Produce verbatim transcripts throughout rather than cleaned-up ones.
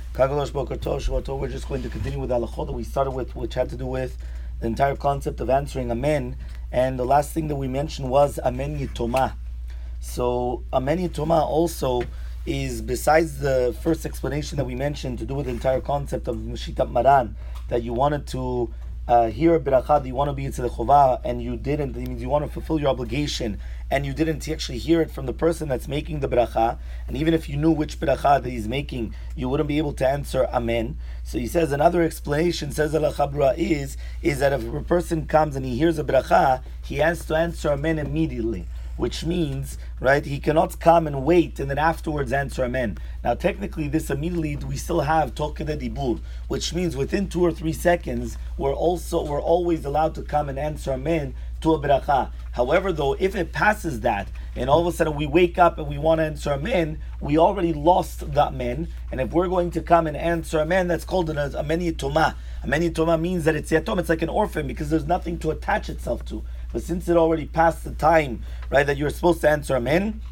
Kagalosh Boker Tov, Shavua Tov. We're just going to continue with the halachot that we started with, which had to do with the entire concept of answering Amen. And the last thing that we mentioned was Amen Yitoma. So Amen Yitoma also is, besides the first explanation that we mentioned, to do with the entire concept of Mashitat Maran, that you wanted to uh, hear a bracha, that you want to be into the chovah, and you didn't. It means you want to fulfill your obligation, and you didn't actually hear it from the person that's making the bracha. And even if you knew which bracha that he's making, you wouldn't be able to answer Amen. So he says another explanation, says Halacha Brura, is is that if a person comes and he hears a bracha, he has to answer Amen immediately. Which means, right, he cannot come and wait and then afterwards answer Amen. Now, technically, this immediately we still have Tokeda Dibur, which means within two or three seconds, we're also we're always allowed to come and answer Amen to a bracha. However, though, if it passes that, and all of a sudden we wake up and we want to answer Amen, we already lost the Amen. And if we're going to come and answer Amen, that's called an Amen Yitoma. Amen Yitoma means that it's Yatom, it's like an orphan, because there's nothing to attach itself to. But since it already passed the time, right, that you're supposed to answer Amen,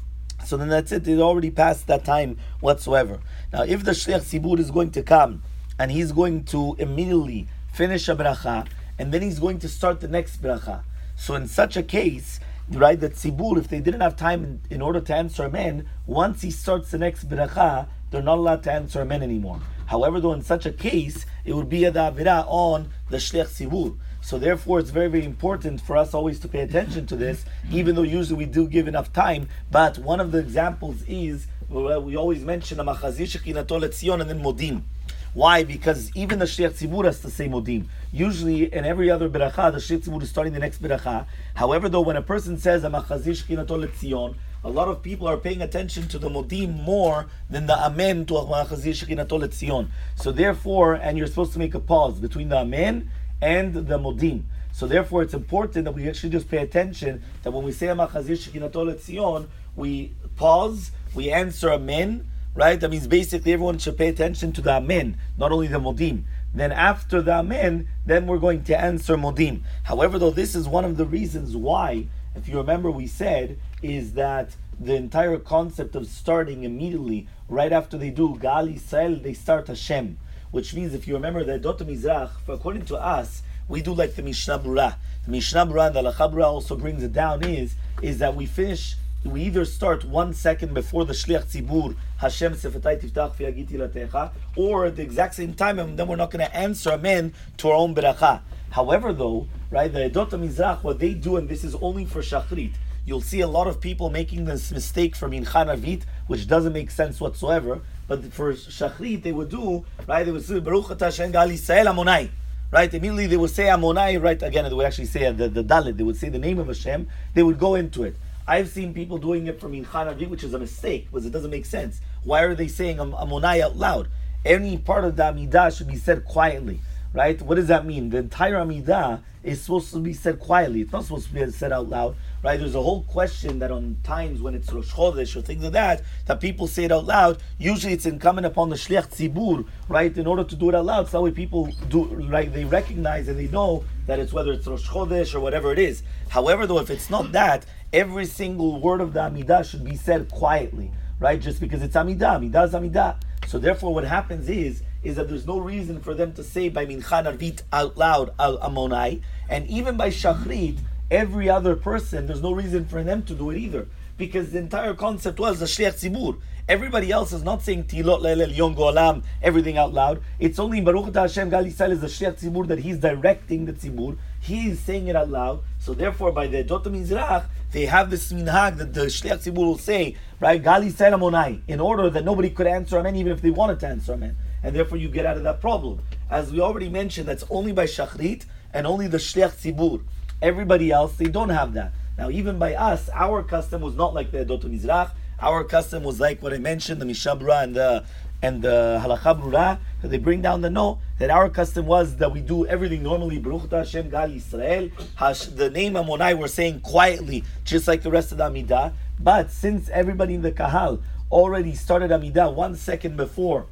so then that's it. It already passed that time whatsoever. Now, if the Shliach Tzibur is going to come and he's going to immediately finish a bracha, and then he's going to start the next bracha, so in such a case, right, that Tzibur, if they didn't have time in, in order to answer Amen, once he starts the next bracha, they're not allowed to answer Amen anymore. However, though, in such a case, it would be a da'avira on the Shliach Tzibur. So therefore, it's very, very important for us always to pay attention to this, even though usually we do give enough time. But one of the examples is, well, we always mention Amachazi Shekinato Letzion and then Modim. Why? Because even the Shliach Tzibur has to say Modim. Usually, in every other beracha, the Shliach Tzibur is starting the next beracha. However, though, when a person says Amachazi Shekinato Letzion, a lot of people are paying attention to the Modim more than the Amen to Amachazi Shekinato Letzion. So therefore, and you're supposed to make a pause between the Amen and the Modim. So therefore, it's important that we actually just pay attention that when we say Amachazi Shekinato Letzion, we pause, we answer Amen, right? That means basically everyone should pay attention to the Amen, not only the Modim. Then after the Amen, then we're going to answer Modim. However, though, this is one of the reasons why, if you remember, we said, is that the entire concept of starting immediately, right after they do Gal Yisrael, they start Hashem. Which means, if you remember, that Dot Mizrach, according to us, we do like the Mishnah Brura. The Mishnah Brura and the Halacha Brura also brings it down is, is that we finish, we either start one second before the Shliach Tzibur, Hashem Sefetai Tiftach V'Yagiti Latecha, or at the exact same time, and then we're not going to answer Amen to our own beracha. However, though, right, the Dot Mizrach, what they do, and this is only for Shachrit, you'll see a lot of people making this mistake for Mincha Ravit, which doesn't make sense whatsoever. But for Shachrit, they would do, right, they would say, Baruch Atah Hashem Gal Yisrael Amonai. Right, immediately they would say Amonai, right, again, they would actually say the, the Dalit, they would say the name of Hashem, they would go into it. I've seen people doing it for Mincha Ravit, which is a mistake, because it doesn't make sense. Why are they saying Amonai out loud? Any part of the Amidah should be said quietly. Right? What does that mean? The entire Amidah is supposed to be said quietly. It's not supposed to be said out loud. Right? There's a whole question that on times when it's Rosh Chodesh or things like that, that people say it out loud. Usually it's incumbent upon the Shliach Tzibur, right? In order to do it out loud, so that way people do, right? They recognize and they know that it's whether it's Rosh Chodesh or whatever it is. However, though, if it's not that, every single word of the Amidah should be said quietly. Right? Just because it's Amidah. Amidah is Amidah. So therefore what happens is, is that there's no reason for them to say by Mincha Ravit out loud, Al Amonai, and even by Shachrit, every other person, there's no reason for them to do it either. Because the entire concept was the Shliach Tzibur. Everybody else is not saying Tilot Le'el Yon Go'alam, everything out loud. It's only Baruch Atah Hashem Gal Yisrael is the Shliach Tzibur that he's directing the Tzibur. He is saying it out loud. So therefore, by the Dot Mizrach, they have this minhag that the Shliach Tzibur will say, right, Gal Yisrael Amonai, in order that nobody could answer Amen, even if they wanted to answer Amen. And therefore you get out of that problem. As we already mentioned, that's only by Shachrit and only the Shliach Tzibur. Everybody else, they don't have that. Now, even by us, our custom was not like the Dot Mizrach. Our custom was like what I mentioned, the Mishnah Brura and the and the Halacha Brura, that they bring down the no, that our custom was that we do everything normally, Baruch Atah Hashem Gal Yisrael, Hash, the name Amonai we're saying quietly, just like the rest of the Amidah. But since everybody in the Kahal already started Amidah one second before,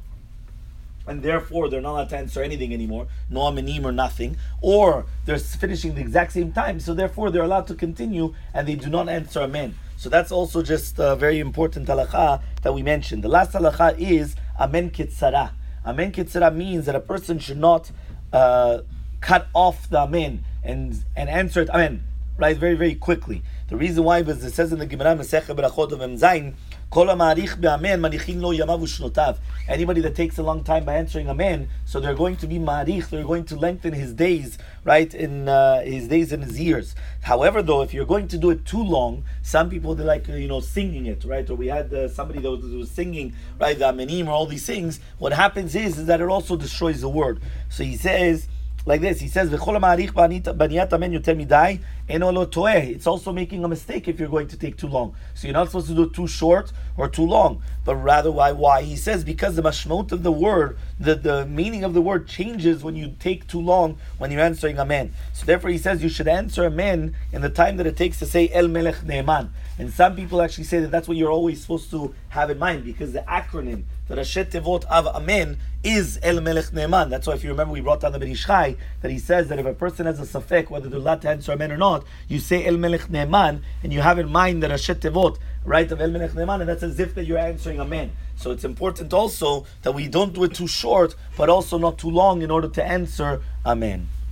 and therefore they're not allowed to answer anything anymore, no amenim or nothing, or they're finishing the exact same time, so therefore they're allowed to continue and they do not answer Amen. So that's also just a very important halacha that we mentioned. The last halacha is Amen Kitzara. Amen Kitzira means that a person should not uh, cut off the Amen and and answer it Amen, right, very, very quickly. The reason why is it says in the Gemara Masechet Berachot of Mem Zayin, Kol ha'ma'arich be'amen manichin lo yamav u'shnotav. Anybody that takes a long time by answering amen, so they're going to be ma'arich, they're going to lengthen his days, right, in uh, his days and his years. However, though, if you're going to do it too long, some people, they like, uh, you know, singing it, right, or we had uh, somebody that was, was singing, right, the amenim or all these things. What happens is, is that it also destroys the word. So he says, like this, he says, it's also making a mistake if you're going to take too long. So you're not supposed to do it too short or too long, but rather why? Why? He says because the mashmot of the word, the, the meaning of the word changes when you take too long when you're answering amen. So therefore he says you should answer amen in the time that it takes to say El Melech Ne'eman. And some people actually say that that's what you're always supposed to have in mind, because the acronym, the Rashi Tevot of Amen, is El Melech Ne'eman. That's why if you remember we brought down the Ben Ish Chai, that he says that if a person has a safek, whether they're allowed to answer Amen or not, you say El Melech Ne'eman, and you have in mind the Rashi Tevot, right, of El Melech Ne'eman, and that's as if that you're answering Amen. So it's important also that we don't do it too short, but also not too long in order to answer Amen.